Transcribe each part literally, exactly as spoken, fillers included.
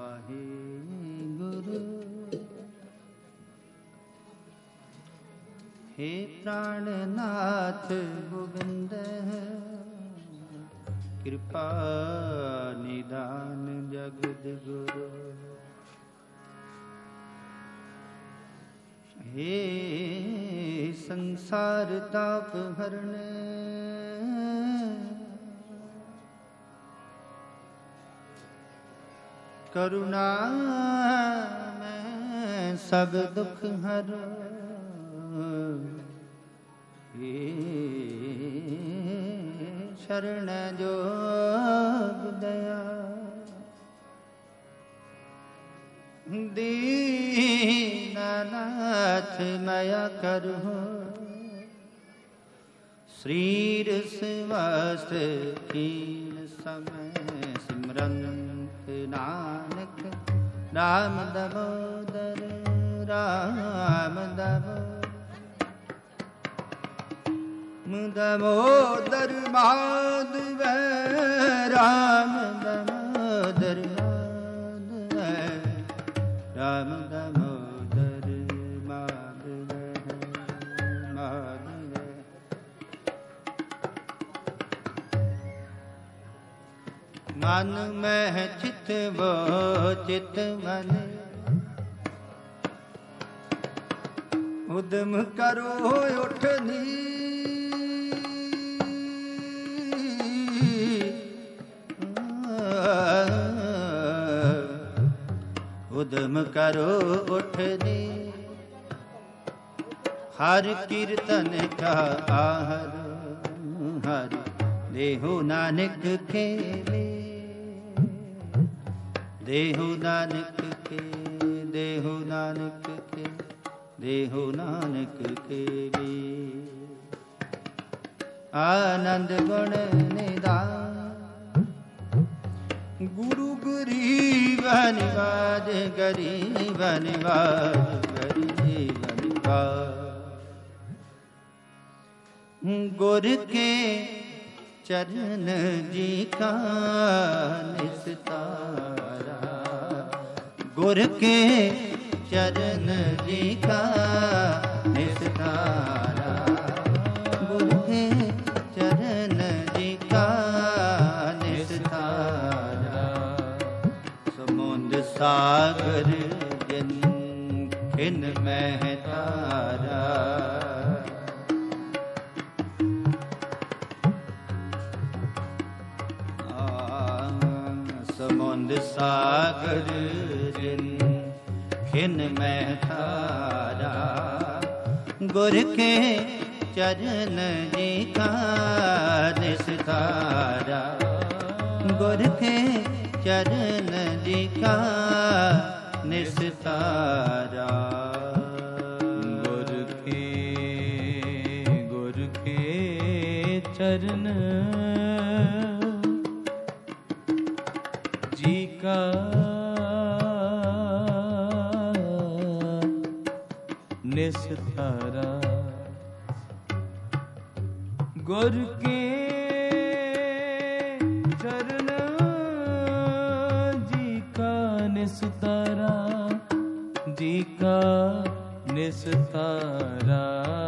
वाहे गुरु। हे प्राणनाथ गोविंद कृपा निदान जगद गुरु। हे संसार ताप हरण करुणा में सब दुख हर। हे शरण जोग दया दीनानाथ मया करहु। श्रीर सिवास कीन समय सिमरंत नानक राम दामोदर राम दामोदर दामोदर माधव राम दामोदर राम दामोदर माधव माधव। मन में चित वो चित मन उद्यम करो उठनी। उद्यम करो उठने हर कीर्तन का आहर। हर देहु नानक खेले देहु नानक के देहु नानक के देहु नानक के भी। आनंद गुण निधान गुरु गरीब निवाज गरीब निवाज गरीब निवाज। गुर के चरण जी का निस्तारा। गुर के चरण जी का निस्तारा। गुर के चरण जी का निस्तारा। समुंद सागर जिन खिन में तारा। समुंद सागर जिन खिन में तारा। गुर के चरण जी का निस्तारा। गुर के चरण जी का निस्तारा। गुर के गुर के चरण जी का निस्तारा। गुर के चरण जी का निस्तारा। जी का निस्तारा।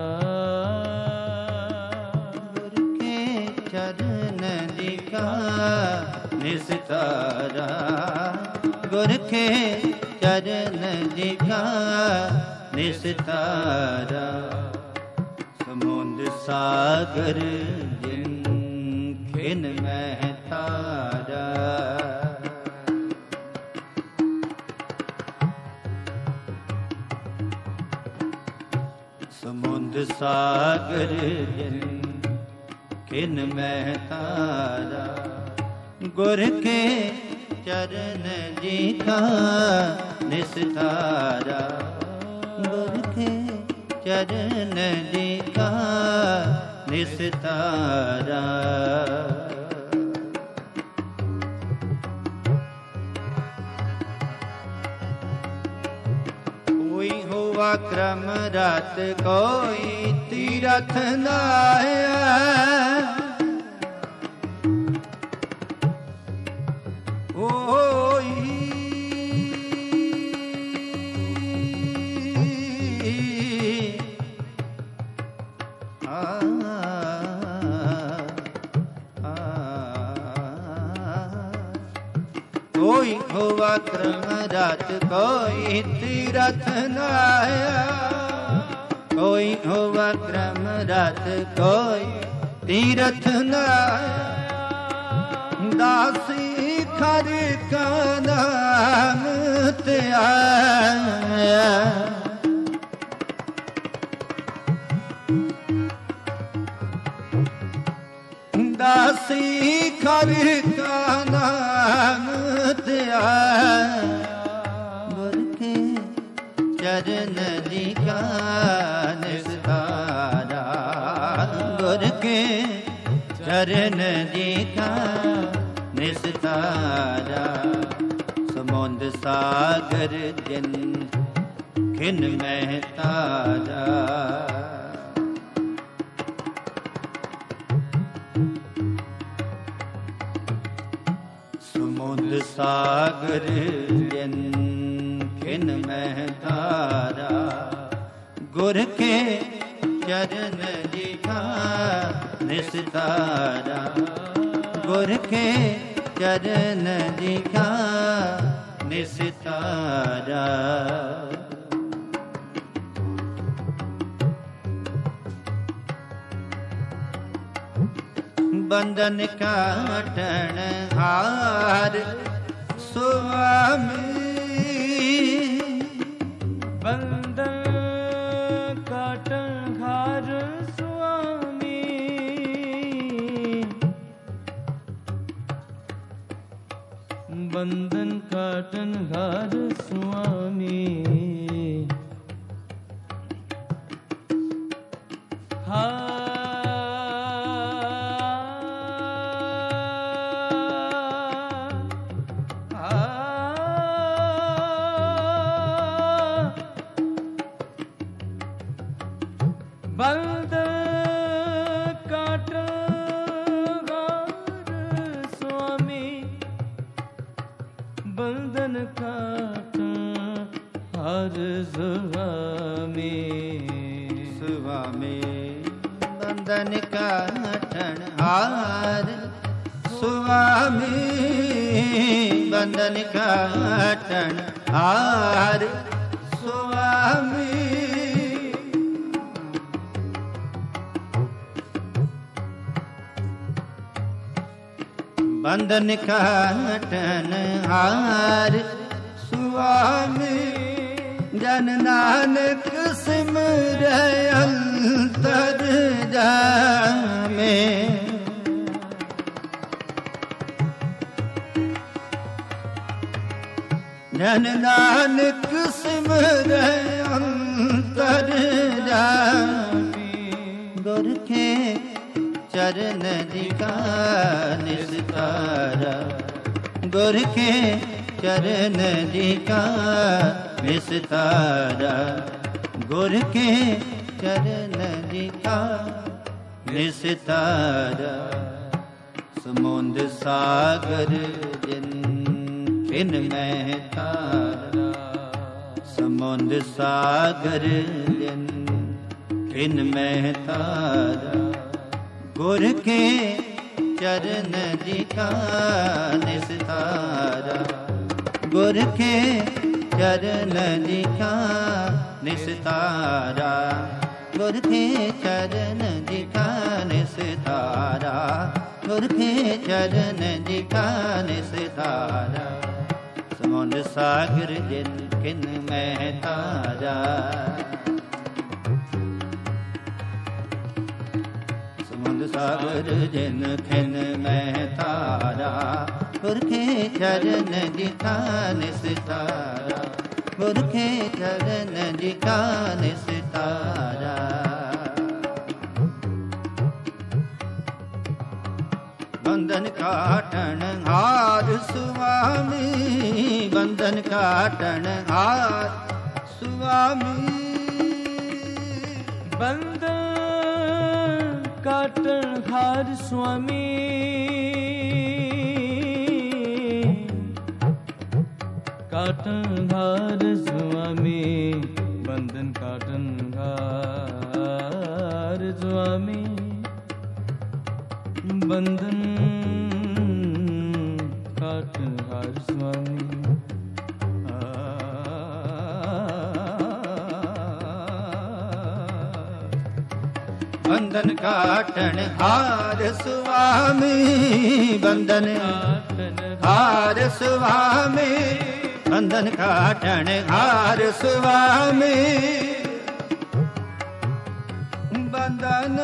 गुर के चरण जी का निस्तारा। गुर के चरण जी का निस्तारा। समुंद सागर जिन खिन में तारा। समुंद सागर जिन खिन में तारा। गुर के चरण जी का निस्तारा। गुर के चरण जी का निस्तारा। कोई हुआ क्रम रात कोई तीरथ नाया। कोई क्रम रात कोई तीरथ न आया। कोई हुआ क्रम रात कोई तीरथ न आया। दासी खर का नाम त्याया। दासी खर का नाम त्याया। गुर के चरण दिखा निस्तारा। गुर के चरण दिखा निस्तारा। समुंद सागर जिन खिन में तारा। समुंद सागर जिन खिन में तारा। गुर के चरण दिखा निस्तारा। गुर के चरण दिखा निस्तारा। बंधन काटन हार स्वामी। बंधन काटन हार स्वामी। बंधन काटन हार स्वामी। हार बंधन काटन हार स्वामी। बंधन काटन हार स्वामी। स्वामी बंधन काटन हार स्वामी। बंधन काटन हार स्वामी। बंधन काटन हार स्वामी। जन नानक सिमरै अंतर जामे। जन नानक सिमरै अंतर जामे। गुर के चरण दिखा निस्तारा। गुर के चरण दिखा निस्तारा। गुर के चरण दिखा निस्तारा। समुंद सागर जिन खिन में तारा। समुंद सागर जिन खिन में तारा। गुर के चरण दिखा निस्तारा। गुर के चरण दिखा निस्तारा। गुर के चरण दिखा निस्तारा। गुर के चरण दिखा निस्तारा। समुंद सागर जिन खिन में तारा। समुंद सागर जिन खिन में तारा। गुर के चरण दिखा निस्तारा। गुर के चरण दिखा निस्तारा। बंधन काटन हार स्वामी। बंधन काटन हार स्वामी। बंधन काटन हार स्वामी। काटन हार स्वामी। बंधन काटन हार स्वामी। बंधन काटन हार स्वामी। बंधन काटन हार स्वामी बंधन हार स्वामी बंधन काटन हार स्वामी बंधन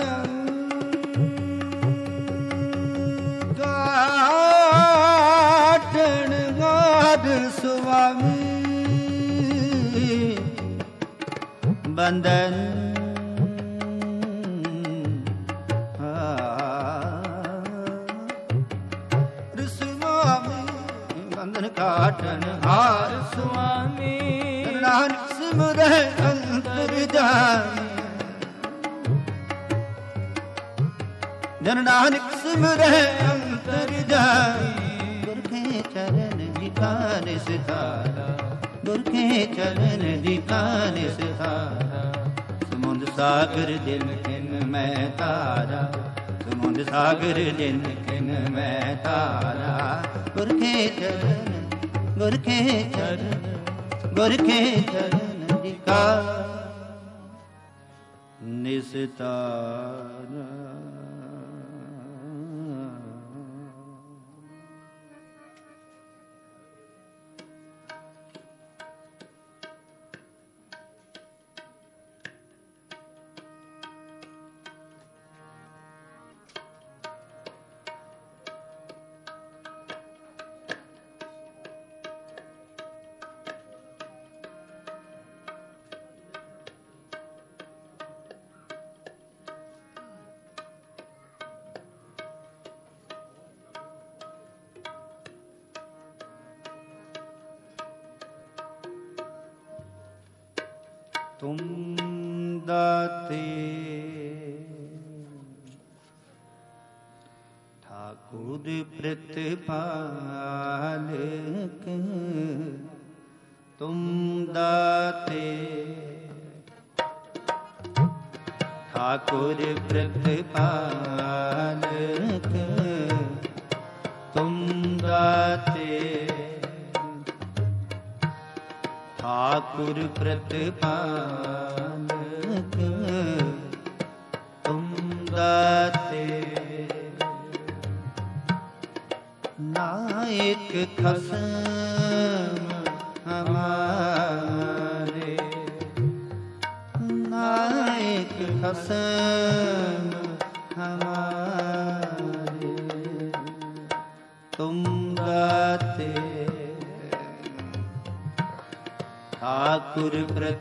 काटन हार स्वामी बंधन काटन हार स्वामी नानक सिमरै अंतर जामी जन नानक सिमरै अंतर जामी गुर के चरण दिखाने सितारा गुर के चरण दिखाने सितारा समुद्र सागर दिल किन मैं तारा समुद्र सागर दिल किन मैं तारा गुर के चरण गुर के चरण गुर के चरण दिखा निस्तारा तुम दाते ठाकुर प्रतिपालक तुम दाते ठाकुर प्रतिपालक तुम दाते ठाकुर प्रतिपालक तुम दाते नायक खसम हमारे नायक खसम हमारे तुम दाते ठाकुर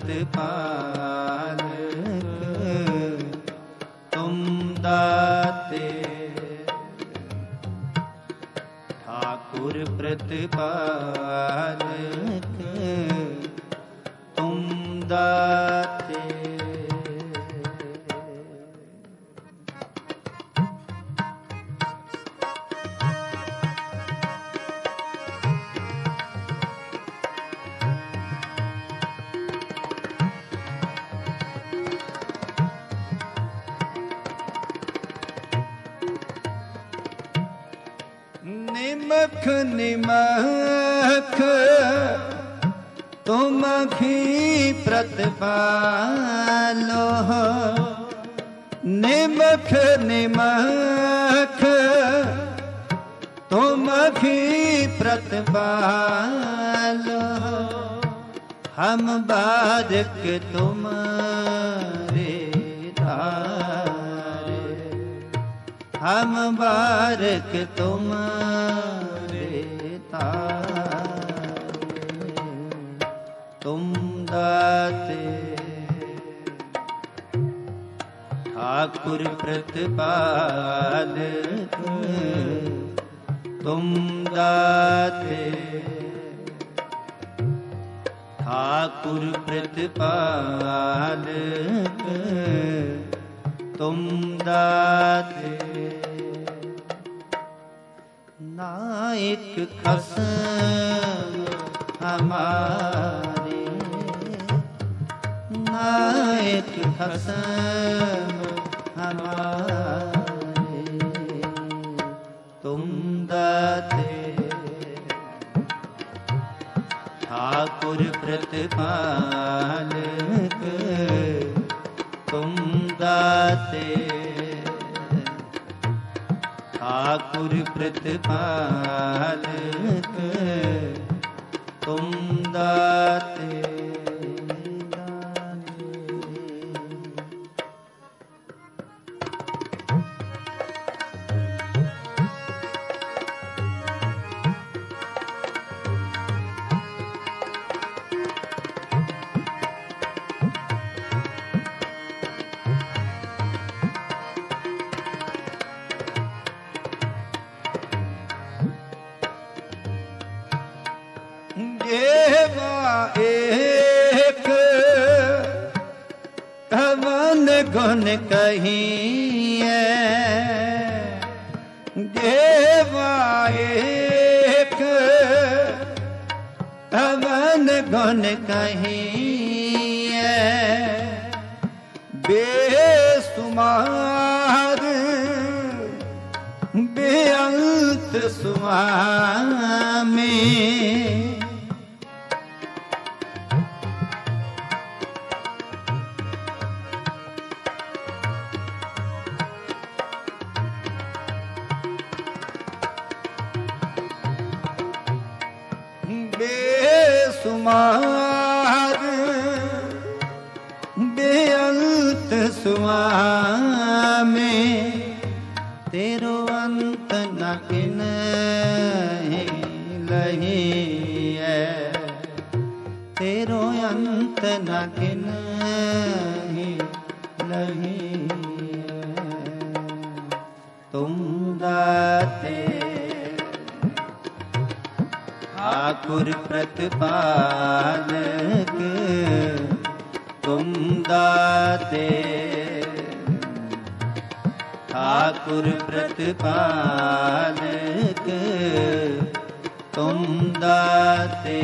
प्रतिपालक तुम दाते ठाकुर प्रतिपालक तुम दाते निमख निमख तुम ही प्रतिपालो निमख निमख तुम ही प्रतिपालो हम बारक तुम्हारे धारे हम बारक तुम्हारे तारे तुम दाते ठाकुर प्रतिपालक तुम दाते ठाकुर प्रतिपालक तुम दाते नायक खसम हमारे नायक खसम हमारे तुम दाते ठाकुर प्रतिपालक तुम दाते ठाकुर प्रतिपालक तुम दाते एक कवन गुण कहिए देवा एक कवन गुण कहिए बेसुमार बेअंत स्वामी बेसुमार बेअंत स्वामी तेरो अंत न किन्हीं लही है तेरो अंत न किन्हीं लही है तुम दाते ठाकुर प्रतिपालक तुम दाते ठाकुर प्रतिपालक तुम दाते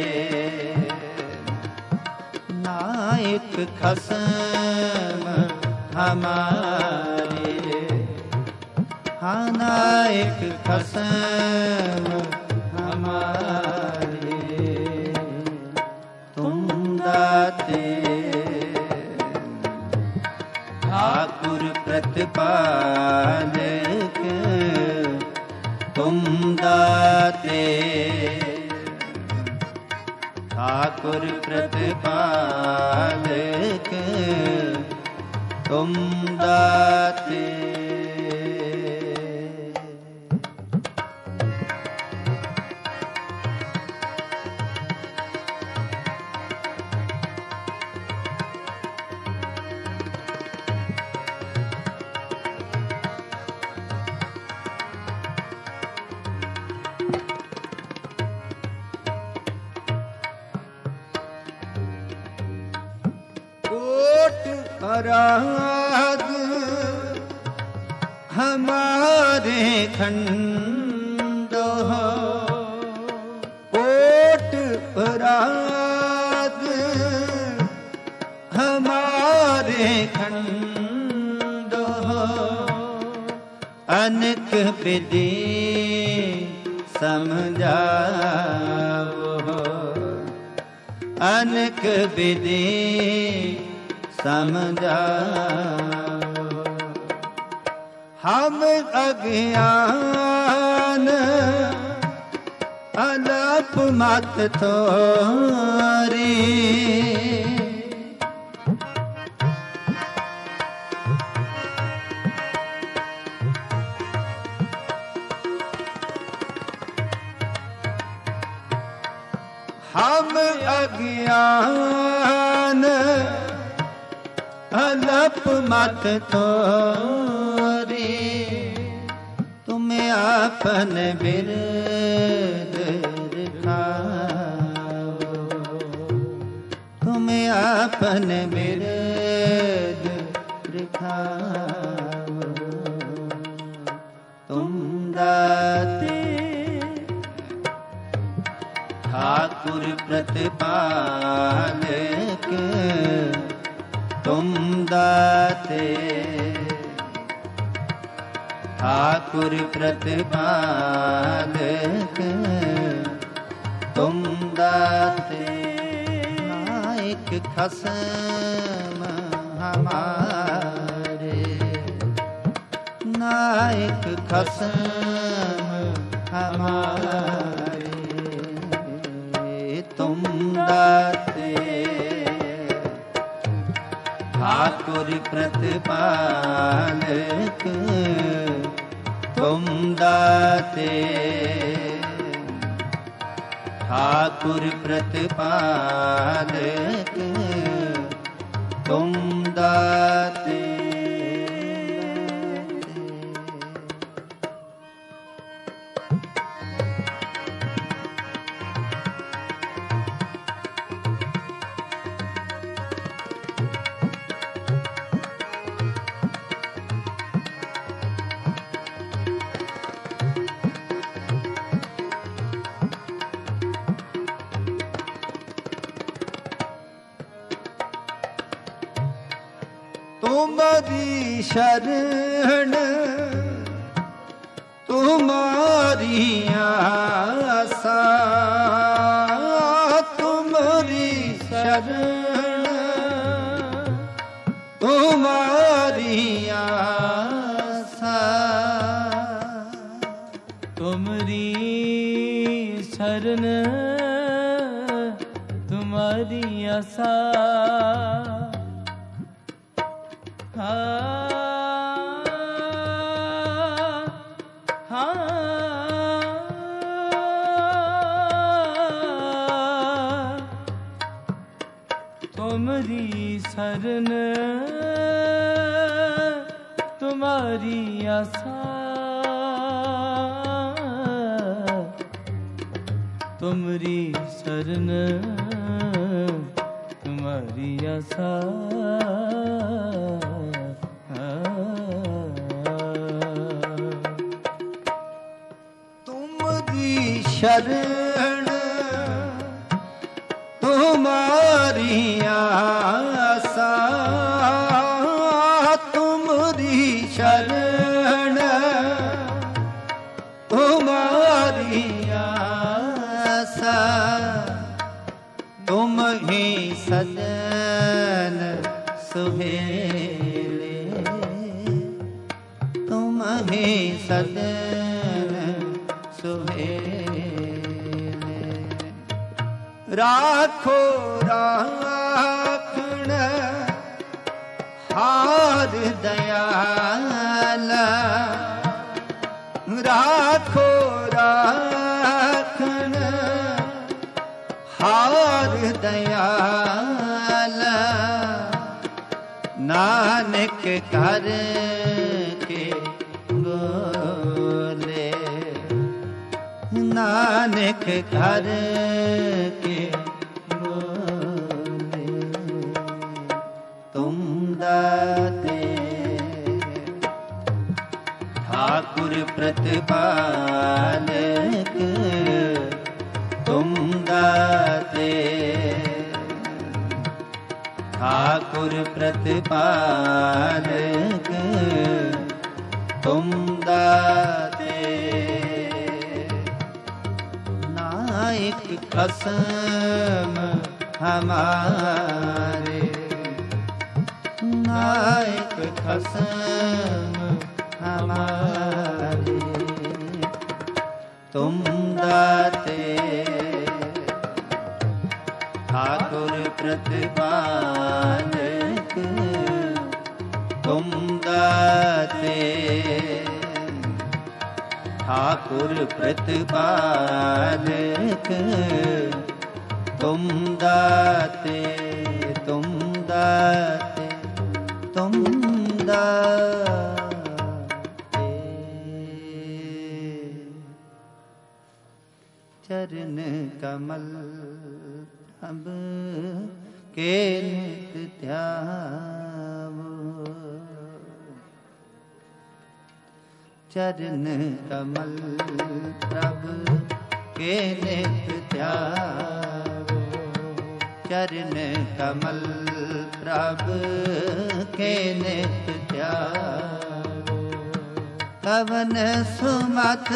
नायक खसम हमारे हाँ नायक खसम हमारे तुम दाते ठाकुर प्रतिपालक तुम दाते ठाकुर प्रतिपालक तुम दाते अपराध हमारे खंड हो कोट अपराध हमारे खंड हो अनेक विधि समझाओ अनेक विधि समझाओ हम अज्ञान अलप मत थोरी हम अज्ञान अलप मत थोरी तुम्हें अपन बिरद दिखाओ तुम्हें अपन बिरद दिखाओ तुम दाते ठाकुर प्रतिपालक तुम दाते ठाकुर प्रतिपालक तुम दाते नायक खसम हमारे, नायक खसम हमारे, तुम दाते ठाकुर प्रतिपालक, तुम दाते ठाकुर प्रतिपालक, तुम दाते। तुम्हारी शरण तुम्हारी आसा, तुम्हारी शरण तुम्हारी आसा, तुम्हारी शरण तुम्हारी आसा। तुम्हारी शरण तुम्हारी आशा, तुम्हारी शरण तुम्हारी आशा। तुम्हारी शरण तुम्हारी आसा, तुम्हारी शरण तुम्हारी आसा, तुम ही सजन सुहेले, तुम ही सजन सुहेले, राखो राखण हार दयाला, राखो राखण हार दयाला, नानक कर के बोले, नानक कर के बोले, तुम दाते ठाकुर प्रतिपालक, तुम दाते ठाकुर प्रतिपालक, तुम दाते नायक खसम हमारे, नायक खसम हमारे, तुम दाते ठाकुर प्रतिपालक, तुम दाते ठाकुर प्रतिपालक, तुम दाते, तुम दाते, तुम दाते। चरण कमल अब के नित ध्यावो, चरण कमल प्रभु के नित ध्यावो, चरण कमल प्रभु के नित ध्यावो, कवन सुमत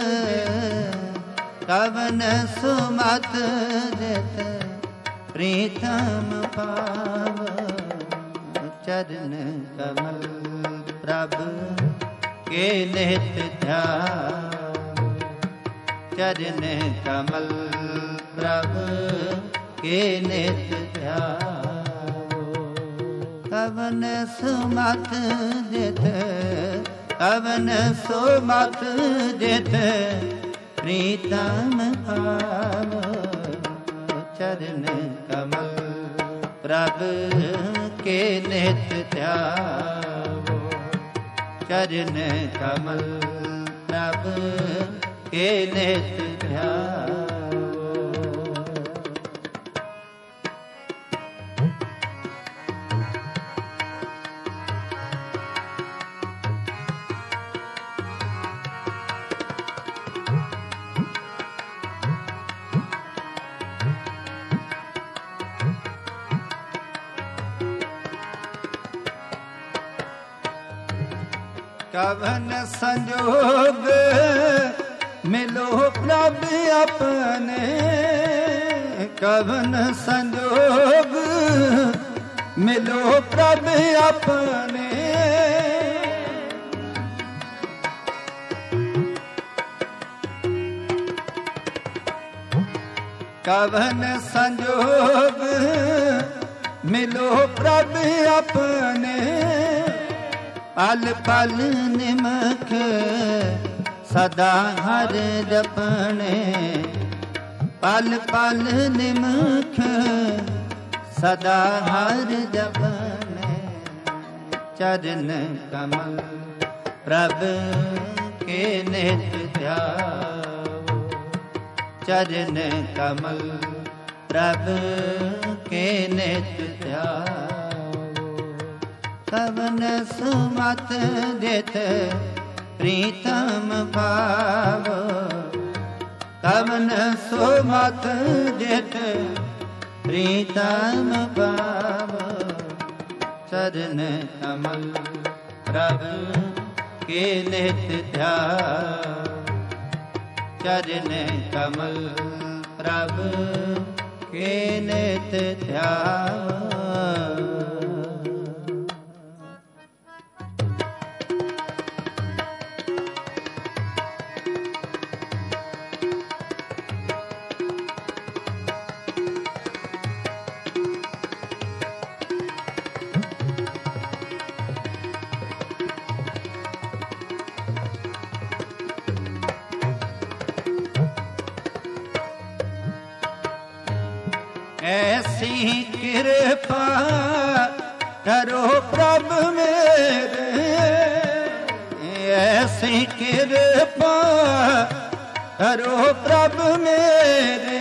कवन सुमत जित प्रीतम पाव, चरण कमल प्रभु के नित ध्यान, चरण कमल प्रभु के नित ध्यान। कवन सुमत जित, कवन सुमत जित प्रीतम भाव, चरण कमल प्रभु के नित ध्यावो, चरण कमल प्रभु के नित ध्यावो। कवन संजोग मिलो प्रभु अपने, कवन संजोग मिलो प्रभु अपने। कवन संजोग मिलो प्रभु अपने, पल पल निमख सदा हर जपने, पल पल निमख सदा हर जपने। चरण कमल प्रभु के नित ध्यावो, चरण कमल प्रभु के नित ध्यावो। कवन सुमत जित प्रीतम भाव, कवन सुमत जित प्रीतम भाव, चरण कमल प्रभु के नित ध्यान, चरण कमल प्रभु के नित ध्यान। ऐसी कृपा करो प्रभु मेरे, ऐसी कृपा करो प्रभु मेरे।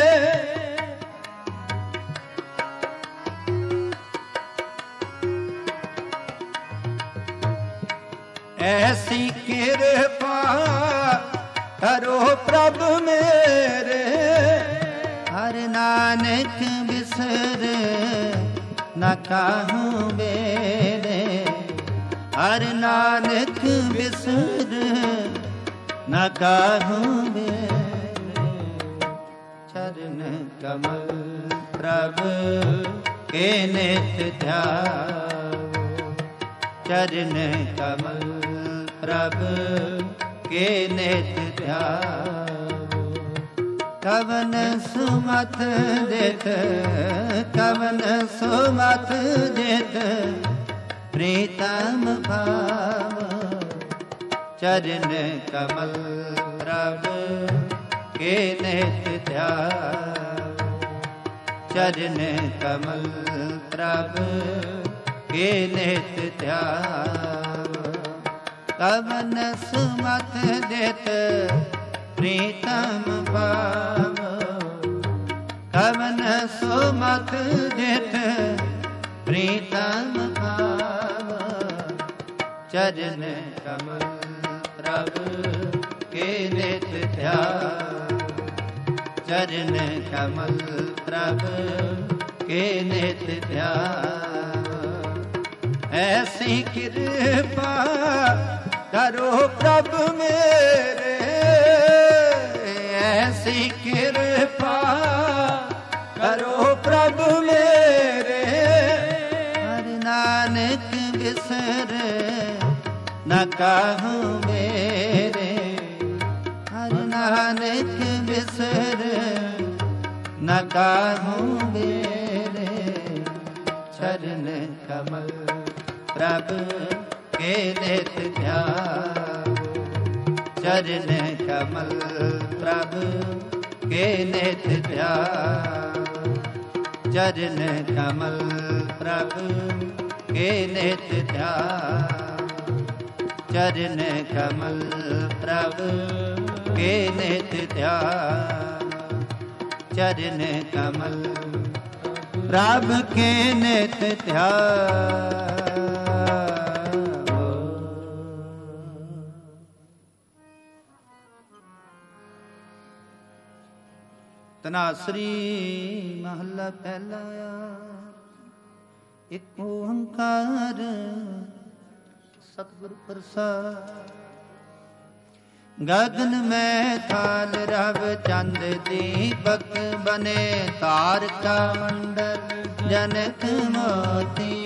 ऐसी कृपा करो प्रभु मेरे, हर नानक बिसर न काहूँ बेरे, हर नानक बिसर न काहूँ बेरे। चरण कमल प्रभु के नित ध्यावो, चरण कमल प्रभु के नित ध्यावो। कवन सुमत जित, कवन सुमत जित प्रीतम भाव, चरण कमल प्रभु के नित ध्यावो, चरण कमल प्रभु के नित ध्यावो। कवन सुमत जित प्रीतम भाव, कवन सुमत जित प्रीतम भाव, चरण कमल प्रभु के नित ध्यावो, चरण कमल प्रभु के नित ध्यावो। ऐसी कृपा करो प्रभु मेरे, ऐसी कृपा करो प्रभु मेरे। हर नाम ਨ ਕਾਹੂ ਮੇਰੇ। ਹਰ ਨਾਨਕ ਬਿਸਰ ਨ ਕਾਹੂ ਮੇਰੇ। ਚਰਨ ਕਮਲ ਪ੍ਰਭ ਕੇ ਨਿਤ ਧਿਆਵੋ। ਚਰਨ ਕਮਲ ਪ੍ਰਭ ਕੇ ਨਿਤ ਧਿਆਵੋ। ਚਰਨ ਕਮਲ ਪ੍ਰਭ ਕੇ ਨਿਤ ਧਿਆਵੋ। ਚਰਨ ਕਮਲ ਪ੍ਰਭ ਕੇ ਨਿਤ ਧਿਆਵੋ। ਚਰਨ ਕਮਲ ਪ੍ਰਭ ਕੇ ਨਿਤ ਧਿਆਵੋ। ਤਨਾਸਰੀ ਮਹਲਾ ਪਹਿਲਾ। ਇਕ ਓੰਕਾਰ ਸਤਿਗੁਰ ਪ੍ਰਸਾਦਿ। ਗਗਨ ਮੈਂ ਥਾਲ ਰਵ ਚੰਦ ਦੀਪਕ ਬਨੇ। ਤਾਰਕਾ ਮੰਡਲ ਜਨਕ ਮੋਤੀ।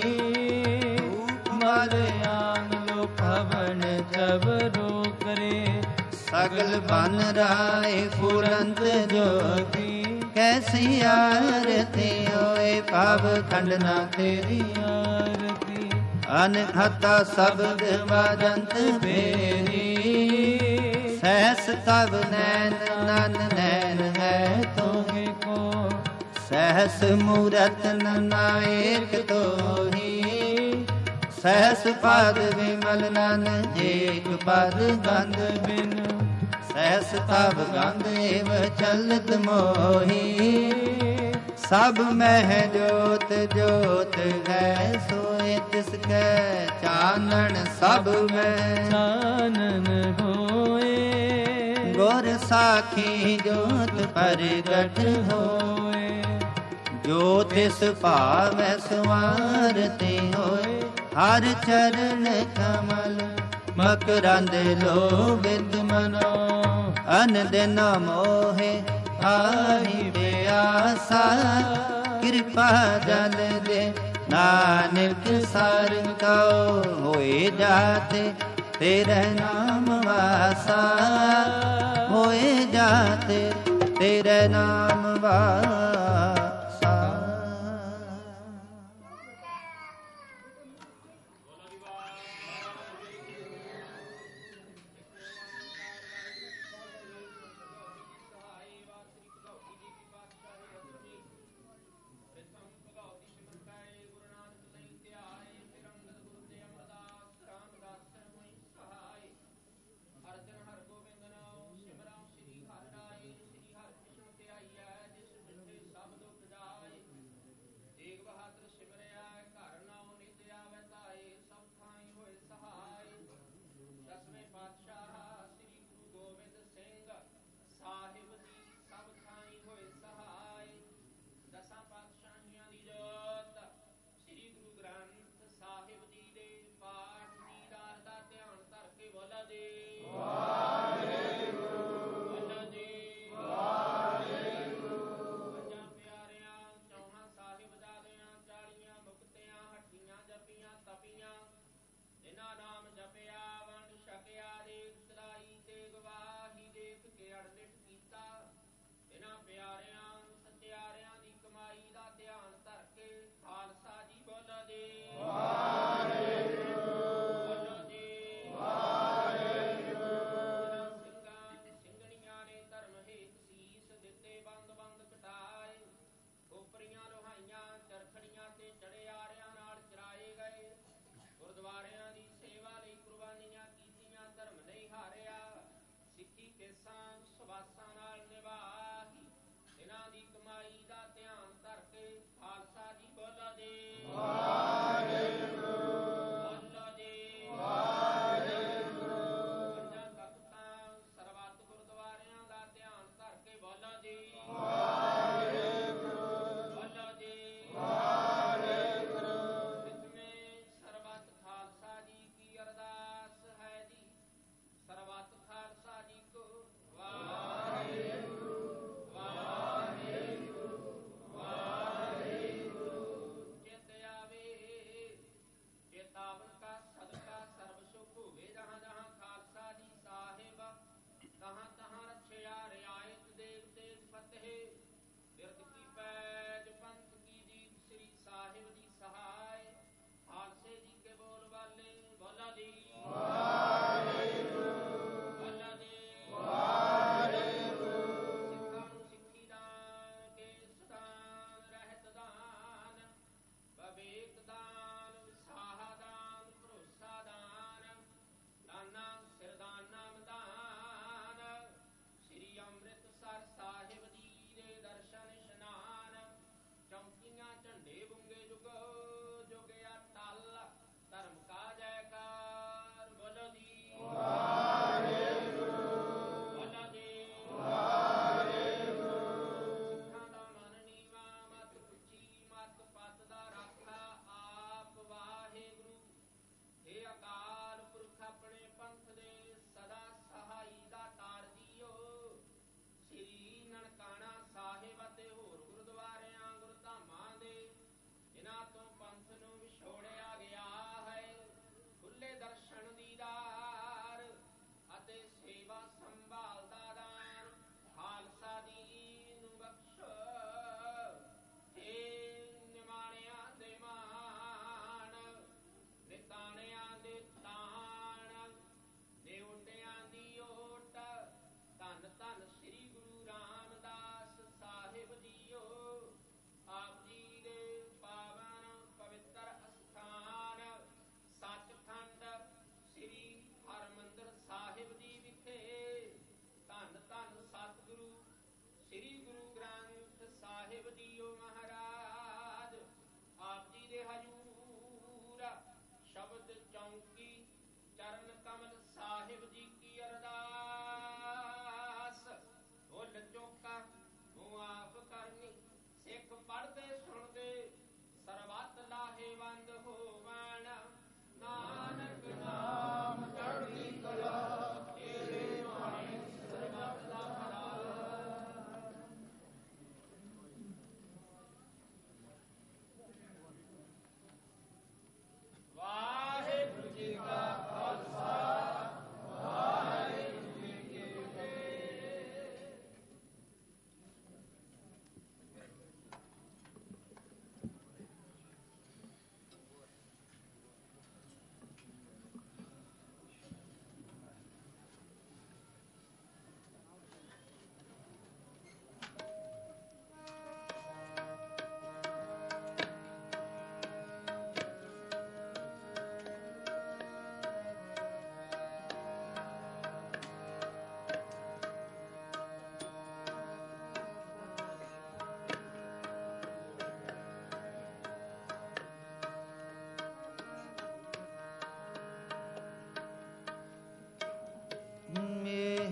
ਮਲ ਆਨ ਲੋ ਭਵਨ ਚਬਰੋ ਕਰੇ। ਸਗਲ ਬਨ ਰਾਏ ਫੁਰੰਤ ਜੋਗੀ। ਕੈਸੀ ਆਰਤੀ ਹੋਏ ਭਵ ਖੰਡਨਾ ਤੇਰੀ ਆਰਤੀ। ਅਨਹਤਾ ਸ਼ਬਦ ਵਾਜੰਤ ਫੇਰੀ। ਸਹਿਸ ਤਬ ਨੈਣ ਨਨ ਨੈਣ ਹੈ ਤੋਹਿ ਕੋ। ਸਹਿਸ ਮੂਰਤ ਨਾਇਕ ਤੋਹੀ। ਸਹਿਸ ਪਦ ਵਿਮਲ ਨਨ ਏਕ ਪਦ ਗੰਧ ਬਿਨ। ਸਹਿਸ ਤਬ ਗੰਧ ਏਵ ਚਲਤ ਮੋਹੀ। ਸਭ ਮਹਿ ਜੋਤ ਜੋਤ ਹੈ ਸੋਇ ਤਿਸ ਕੈ ਚਾਨਣ। ਸਭ ਮਹਿ ਚਾਨਣ ਹੋਏ। ਗੁਰ ਸਾਖੀ ਜੋਤ ਪ੍ਰਗਟ ਹੋਏ। ਜੋ ਤਿਸ ਭਾਵੈ ਸਵਾਰਤੇ ਹੋਏ। ਹਰ ਚਰਨ ਕਮਲ ਮਕਰੰਦ ਲੋਭਿਤ ਮਨੋ। ਅਨ ਦਿਨ ਮੋਹਿ ਆਹੀ ਬਿਆਸਾ। ਕਿਰਪਾ ਜਲ ਦੇ ਨਾਨਕ ਸਾਰੰਗ ਕਉ। ਹੋਏ ਜਾਤੇ ਤੇਰੇ ਨਾਮ ਵਾਸਾ। ਹੋਏ ਜਾਤੇ ਤੇਰੇ ਨਾਮ ਵਾਸਾ।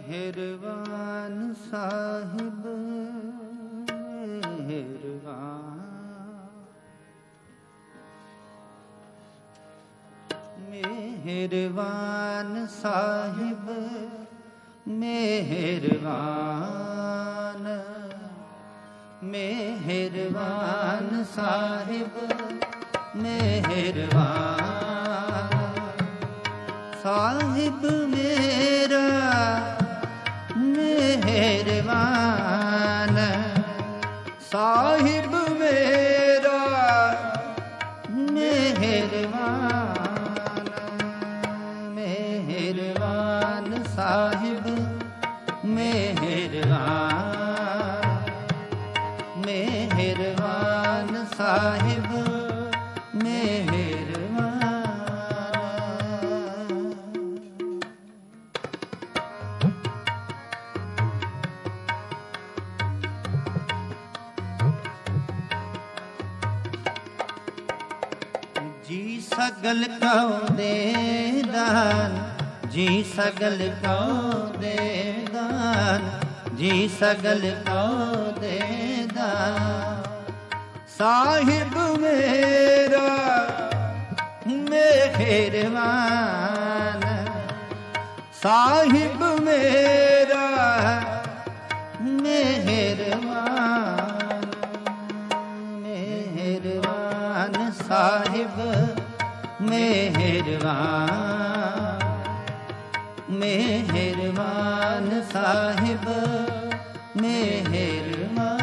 मेहरबान साहिब मेहरबान, मेहरबान साहिब मेहरबान, मेहरबान साहिब मेहरबान, साहिब मेरा मेहरबान, साहिब मेरा मेहरबान, मेहरबान साहिब मेहरबान, मेहरबान साहिब मेहरबान। जी सगल को दे दान, जी सगल को दे दान, जी सगल को दे दान, साहिब मेरा मेहरबान, साहिब मेरा मेहरबान, मेहरबान साहिब मेहरबान, मेहरबान साहिब मेहरबान।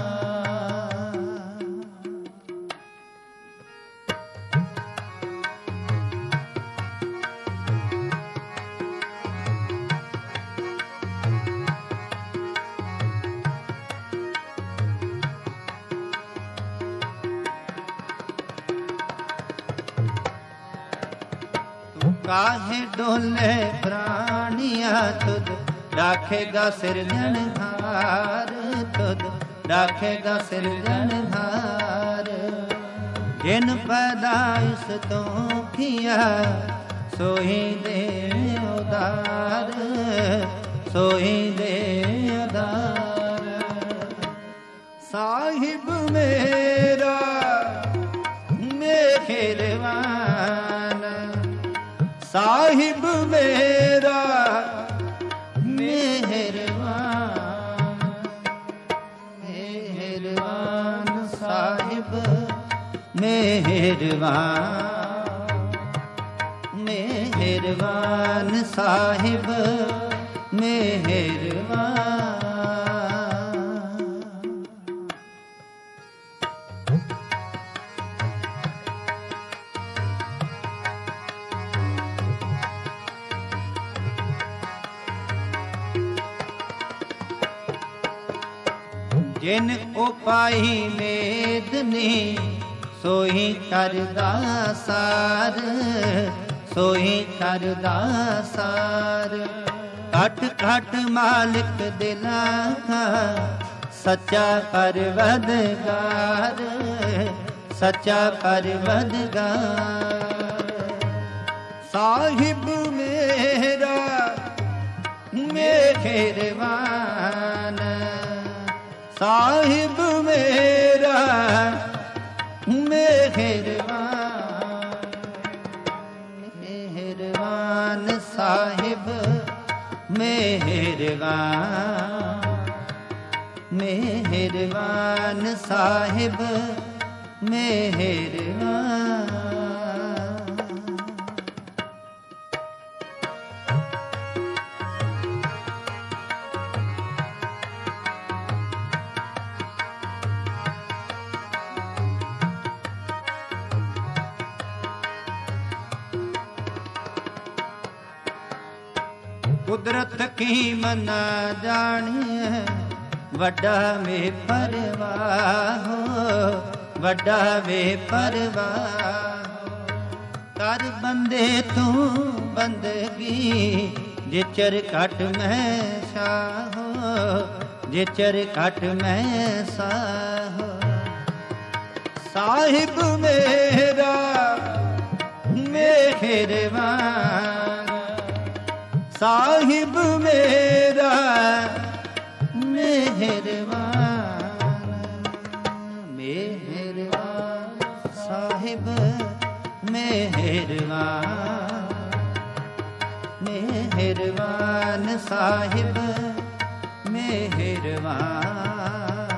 काहे डोले प्राणिया तुद राखेगा सिरजनहार, तुद राखेगा सिरजनहार, जिन पैदाइश तो किया सोही दे उदार, सोही दे उदार, साहिब मेरा मेहरबान, साहिब मेरा मेहरबान, मेहरबान साहिब मेहरबान, मेहरबान साहिब मेहरबान। जिन उपाई मेदनी सोही करदा सार, सोही करदा सार, घट घट मालिक दिला का सच्चा परवदगार, सच्चा परवदगार, साहिब मेरा मेहरबान, साहिब मेरा मेहरबान, मेहरबान साहिब मेहरबान, मेहरबान साहिब मेहरबान। कुदरत की मना जानिए वड्डा में परवाह, वड्डा में परवाह, कर बंदे तू बंदगी जिचर कट मैं शाहो, जिचर कट मैं साहो, साहिब मेरा मेहरबान, ਸਾਹਿਬ ਮੇਰਾ ਮਿਹਰਬਾਨ, ਮਿਹਰਬਾਨ ਸਾਹਿਬ ਮਿਹਰਬਾਨ, ਮਿਹਰਬਾਨ ਸਾਹਿਬ ਮਿਹਰਬਾਨ।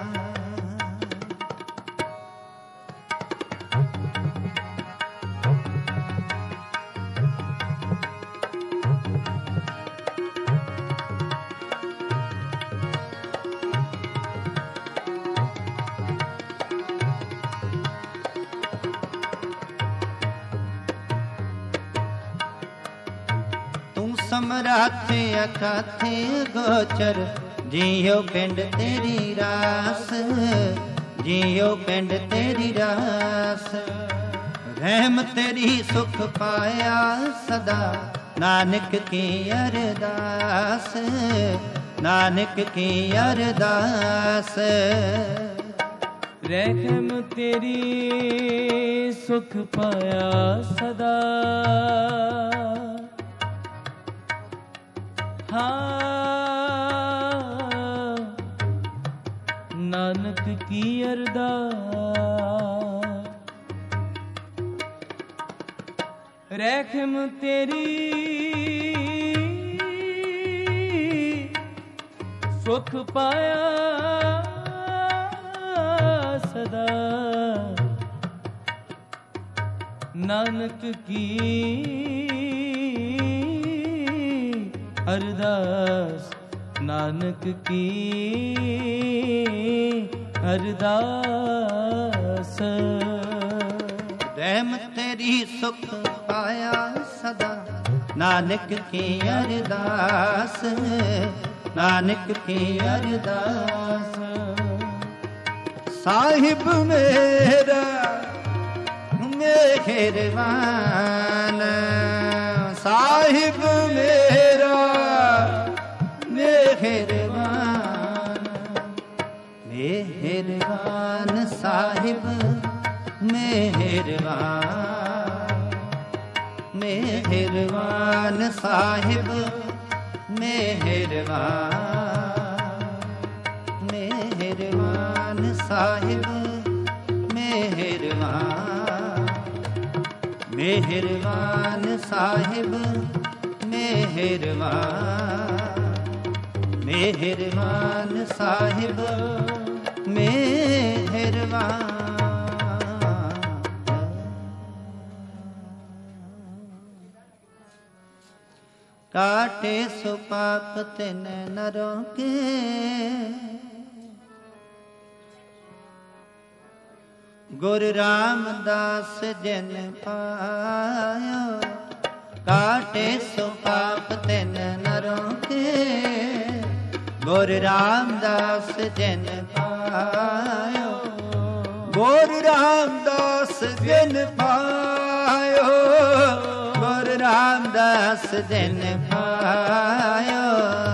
ਸਮਰਾਥ ਅਕਾਥੇ ਗੋਚਰ, ਜੀਓ ਪਿੰਡ ਤੇਰੀ ਰਾਸ, ਜੀਓ ਪਿੰਡ ਤੇਰੀ ਰਾਸ। ਰਹਿਮ ਤੇਰੀ ਸੁਖ ਪਾਇਆ ਸਦਾ, ਨਾਨਕ ਕੀ ਅਰਦਾਸ, ਨਾਨਕ ਕੀ ਅਰਦਾਸ। ਰਹਿਮ ਤੇਰੀ ਸੁਖ ਪਾਇਆ ਸਦਾ, ਨਾਨਕ ਕੀ ਅਰਦਾਸ। ਰਹਿਮ ਤੇਰੀ ਸੁਖ ਪਾਇਆ ਸਦਾ, ਨਾਨਕ ਕੀ ਅਰਦਾਸ, ਨਾਨਕ ਕੀ ਅਰਦਾਸ। ਰਹਿਮ ਤੇਰੀ ਸੁਖ ਪਾਇਆ ਸਦਾ, ਨਾਨਕ ਕੀ ਅਰਦਾਸ, ਨਾਨਕ ਕੀ ਅਰਦਾਸ। ਸਾਹਿਬ ਮੇਰਾ ਮਿਹਰਬਾਨ, ਸਾਹਿਬ ਮੇਰਾ ਮਿਹਰਬਾਨ, ਮਿਹਰਬਾਨ ਸਾਹਿਬ ਮਿਹਰਬਾਨ, ਮਿਹਰਬਾਨ ਸਾਹਿਬ ਮਿਹਰਬਾਨ, ਮਿਹਰਬਾਨ ਸਾਹਿਬ ਮਿਹਰਬਾਨ, ਮਿਹਰਬਾਨ ਸਾਹਿਬ ਮਿਹਰਬਾਨ, ਮਿਹਰਬਾਨ ਸਾਹਿਬ ਮਿਹਰਬਾਨ। ਕਾਟੇ ਸੋ ਪਾਪ ਤਿਨ ਨਰੋਂ ਕੇ, ਗੁਰ ਰਾਮਦਾਸ ਜਿਨ ਪਾਇਓ। ਕਾਟੇ ਸੋ ਪਾਪ ਤਿਨ ਨਰੋਂ ਕੇ, ਗੁਰ ਰਾਮਦਾਸ ਜਿਨ ਪਾਇਓ। ਗੁਰ ਰਾਮਦਾਸ ਜਿਨ ਪਾਇਓ, ਗੁਰ ਰਾਮਦਾਸ ਜਿਨ ਪਾਇਓ।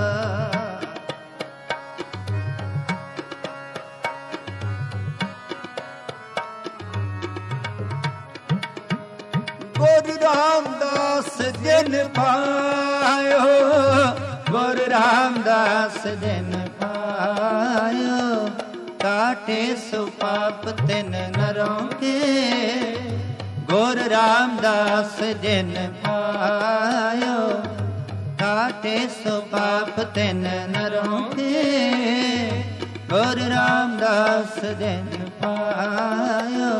ਗੁਰ ਰਾਮਦਾਸ ਜਿਨ ਪਾਇਓ, ਗੁਰ ਰਾਮਦਾਸ ਜਿਨ ਪਾਇਓ। ਕਾਟੇ ਸੋ ਪਾਪ ਤਿਨ ਨਰੋਂ ਕੇ, ਗੁਰ ਰਾਮਦਾਸ ਜਿਨ ਪਾਇਓ। ਕਾਟੇ ਸੋ ਪਾਪ ਤਿਨ ਨਰੋਂ ਕੇ, ਗੁਰ ਰਾਮਦਾਸ ਜਿਨ ਪਾਇਓ।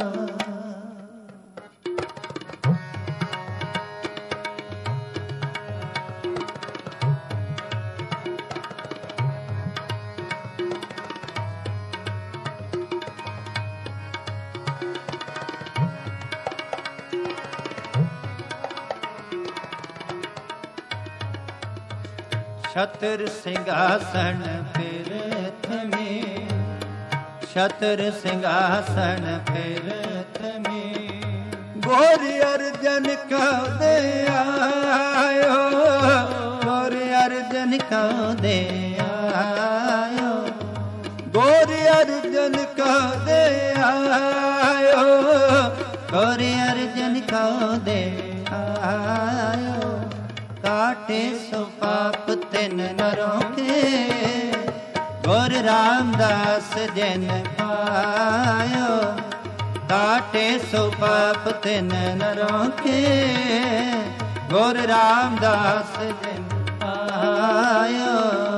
ਛਤਰ ਸਿੰਘਾਸਣ ਫਿਰਥਮੇ, ਛਤਰ ਸਿੰਘਾਸਣ ਫਿਰਥਮੇ। ਗੁਰ ਅਰਜਨ ਕਉ ਦੇ ਆਇਓ, ਗੁਰ ਅਰਜਨ ਕਉ ਦੇ ਆਇਓ। ਗੁਰ ਅਰਜਨ ਕਉ ਦੇ ਆਇਓ, ਗੁਰ ਅਰਜਨ ਕਉ ਦੇ ਆਇਓ। काटे सो पाप तिन नरों के, गुर रामदास जिन पायो। काटे सो पाप तिन नरों के, गुर रामदास जिन पायो।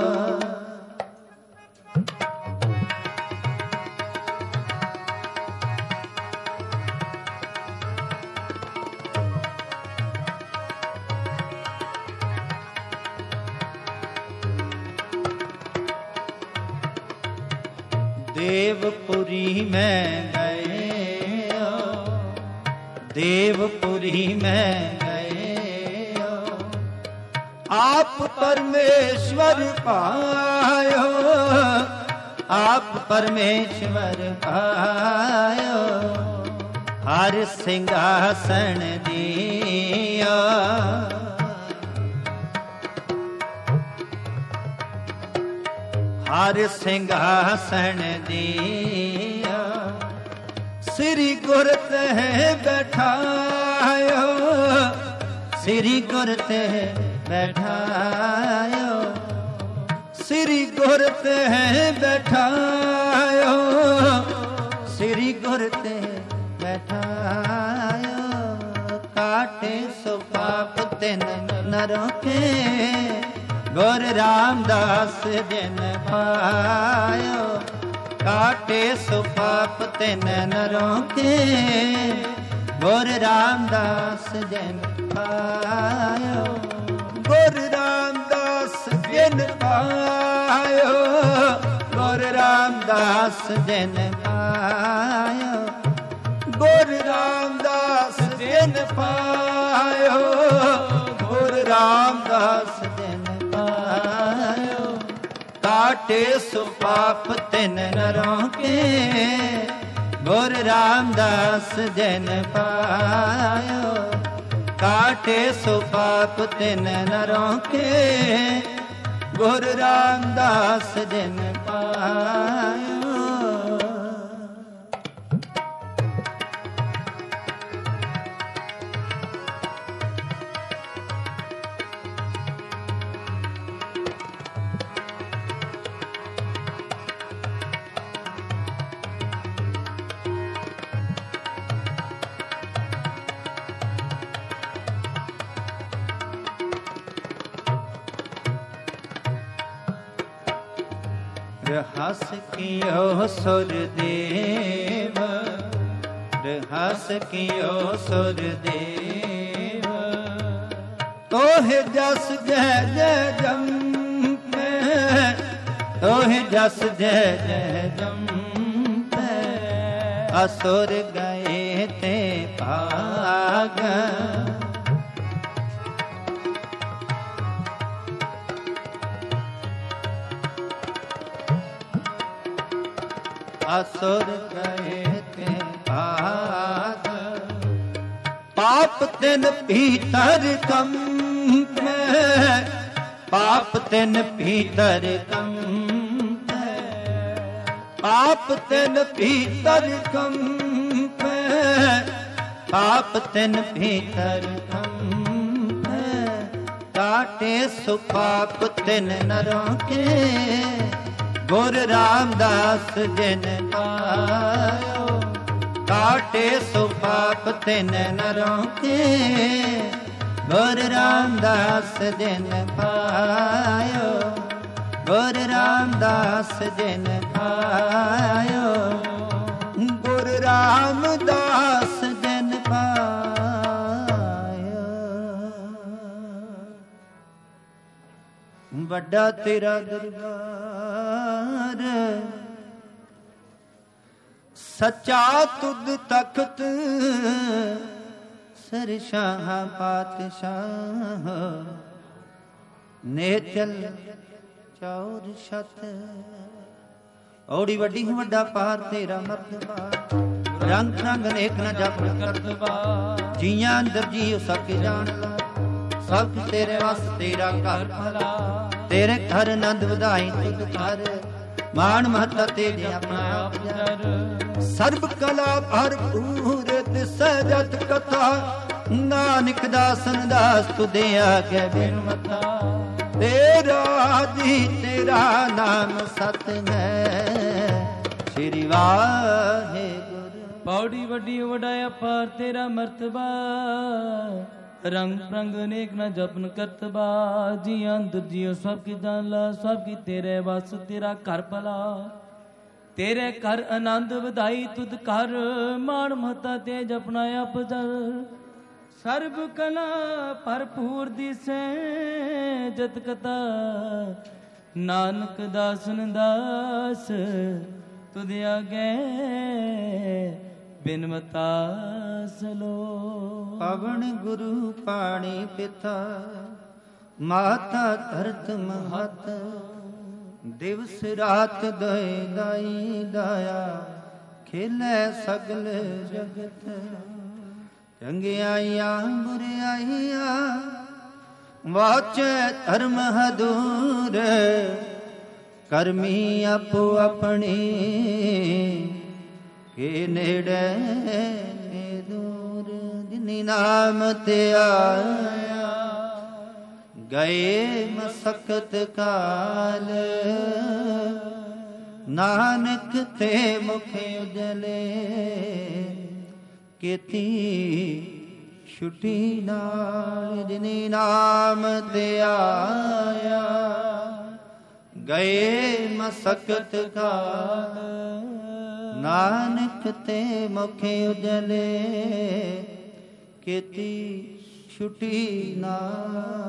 देवपुरी में गए हो, देवपुरी में गए हो, आप परमेश्वर पायो, आप परमेश्वर पायो। हर सिंहासन दिया, हर सिंहासन दिया। श्री गुर ते बैठायो, श्री गुर ते बैठायो, श्री गुर ते बैठायो, श्री गुर ते बैठायो। काटे सो पाप तिन नरों के, गुर रामदास जिन पायो। काटे सो पाप तिन नरों के, गुर रामदास जिन पायो। गुर रामदास जिन पायो, गुर रामदास जिन पायो। गुर रामदास जिन पायो, गुर रामदास जिन पायो। काटे सो पाप तिन नरों के, गुर रामदास जिन पायो। काटे सो पाप तिन नरों के, गुर रामदास जिन पायो। रहस कियो सुरदेव, रहस कियो सुरदेव। तोहे जस जय जय जम्पे, तोहे जस जय जय जम्पे। असुर गए ते भाग, असुर गए ते भाग। पाप तिन भीतर कंपे, पाप तिन भीतर कंपे। पाप तिन भीतर कंपे, पाप तिन भीतर कंपे। काटे सो पाप तिन नरों के, गुर रामदास जिन पायो। काटे सो पाप तिन नरों के, गुर रामदास जिन पायो। गुर रामदास जिन पायो, गुर रामदास जिन पायो। ਵੱਡਾ ਤੇਰਾ ਦਰਬਾਰ, ਸੱਚਾ ਤੁਧ ਤਖਤ, ਸਰਸ਼ਾਹ ਪਾਤਸ਼ਾਹ। ਨੇਚਲ ਚੌਰ ਛਤ, ਔੜੀ ਵੱਡੀ ਵੱਡਾ ਪਾਰ ਤੇਰਾ ਮਰਤਬਾ। ਰੰਗ ਰੰਗ ਨੇਕ ਨਾ ਜਪ ਕਰਤਬਾ, ਜੀਆਂ ਅੰਦਰ ਜੀਉ ਸਕੇ ਜਾਣ ਲਾ। ਸਭ ਤੇਰੇ ਵਸ ਤੇਰਾ ਘਰ ਭਲਾ, ਤੇਰੇ ਘਰ ਆਨੰਦ ਵਧਾਈ ਤੁਧ ਘਰ। ਮਾਣ ਮਹੱਤਾ ਤੇਰੇ ਆਪਣਾ ਆਪ ਜਰ, ਸਰਬ ਕਲਾ ਭਰਪੂਰ ਤਿਸੈ ਜਤ ਕਥਾ। ਨਾਨਕ ਦਾਸਨ ਦਾਸ ਤੁਦੇ ਆਗੇ ਬਿਨਵਤਾ ਤੇਰਾ ਜੀ ਤੇਰਾ ਨਾਮ ਸਤ ਹੈ ਸ੍ਰੀ ਵਾਹਿਗੁਰੂ। ਪੌੜੀ ਵੱਡੀ ਵਡਾਇਆ ਪਾਰ ਤੇਰਾ ਮਰਤਬਾ ਰੰਗ ਪ੍ਰੰਗ ਅਨੇਕ ਨਾ ਜਪਨ ਕਰਤਬਾ ਜੀ ਅੰਦਰ ਜੀਓ ਸਭ ਕੀ ਜਾਣਲਾ ਸਭ ਕੀ ਤੇਰੇ ਵਸ ਤੇਰਾ ਘਰ ਭਲਾ ਤੇਰੇ ਘਰ ਆਨੰਦ ਵਧਾਈ ਤੁਧ ਕਰ ਮਾਣ ਮਹਤਾ ਤੇ ਜਪਨਾ ਅਪਜਲ ਸਰਬ ਕਲਾ ਭਰਪੂਰ ਦਿਸੈ ਜਤ ਕਤਾ ਨਾਨਕ ਦਾਸਨ ਦਾਸ ਤੁਧ ਆਗੇ ਬਿਨਵਤਾ ਸਲੋ। ਪਵਨ ਗੁਰੂ ਪਾਣੀ ਪਿਤਾ ਮਾਤਾ ਧਰਤ ਮਹਤ ਦਿਵਸ ਰਾਤ ਦਇ ਦਾਈ ਦਾਇਆ ਖੇਲੇ ਸਗਲ ਜਗਤ ਚੰਗਿਆਈਆਂ ਬੁਰਿਆਈਆਂ ਵਾਚੈ ਧਰਮ ਹਦੂਰ ਕਰਮੀ ਆਪੋ ਆਪਣੀ ਕੇ ਨੇੜੇ ਕੇ ਦੂਰ ਜਿਨੀ ਨਾਮ ਤੇ ਆਇਆ ਗਏ ਮਸਕਤ ਕਾਲ ਨਾਨਕ ਤੇ ਮੁਖ ਉਜਲੇ ਕੀਤੀ ਛੁਟੀ ਨਾਲ ਜਿਨੀ ਨਾਮ ਤੇ ਆਇਆ ਗਏ ਮਸਕਤ ਕਾਲ ਨਾਨਕ ਤੇ ਮੁਖ ਉਜਲੇ ਕੀਤੀ ਛੁਟੀ ਨਾਲ।